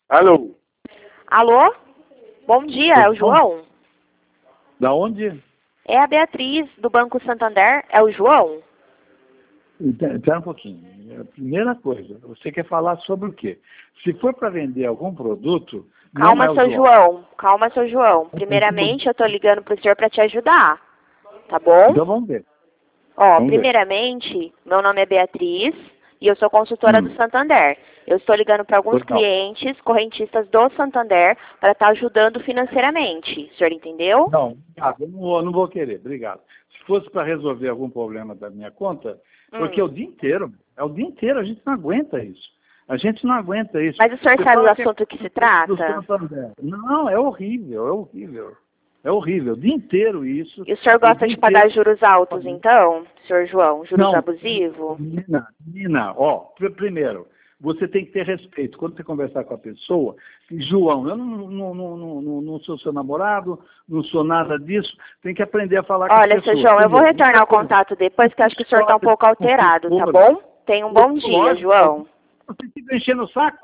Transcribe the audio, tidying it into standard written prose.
Alô? Alô? Bom dia, é o João? Da onde? É a Beatriz, do Banco Santander. É o João? Espera um pouquinho. A primeira coisa, você quer falar sobre o quê? Se for para vender algum produto, não Calma, é o seu João. João. Calma, seu João. Primeiramente, eu tô ligando pro senhor para te ajudar. Tá bom? Então vamos ver. Ó, Vamos ver. primeiramente, meu nome é Beatriz e eu sou consultora do Santander. Eu estou ligando para alguns Legal. clientes, correntistas do Santander, para estar ajudando financeiramente. O senhor entendeu? Não, obrigado. Eu não vou querer, obrigado. Se fosse para resolver algum problema da minha conta, porque é o dia inteiro, a gente não aguenta isso. A gente não aguenta isso. Mas o senhor Você sabe o fala que assunto que se do trata? Santander. Não, é horrível, é horrível. É horrível, o dia inteiro isso. E o senhor gosta dia de pagar inteiro- juros altos, então, senhor João? Juros Não, abusivos? menina, ó, primeiro, você tem que ter respeito. Quando você conversar com a pessoa, João, eu não sou seu namorado, não sou nada disso, tem que aprender a falar com as Olha, pessoas. seu João, eu vou Primeiro, retornar o contato depois, que eu acho que o senhor está um pouco alterado, tá bom? Tenha um bom dia, lógico, João. você fica enchendo o saco.